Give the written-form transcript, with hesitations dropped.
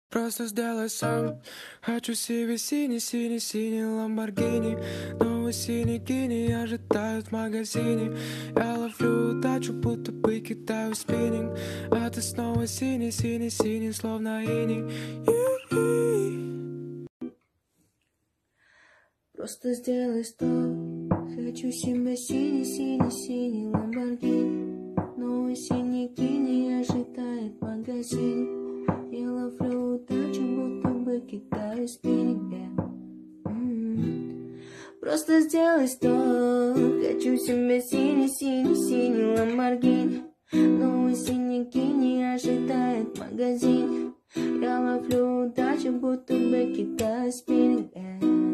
Просто сделай сам. Хочу себе синий-синий-синий Ламборгини. Новый синий гини ожидают в магазине. Я ловлю удачу, будто бы кидаю спиннинг. А ты снова синий-синий-синий, словно иней. Просто сделай стоп. Хочу себе синий-синий-синий Ламборгини. Новый синий гини ожидает в магазине. Я ловлю удачу, будто бы кидаю спиннинг. Просто сделай стоп. Хочу себе синий-синий-синий Ламборгини. Новый синий гини ожидает в магазине. Я ловлю удачу, будто бы кидаю спиннинг.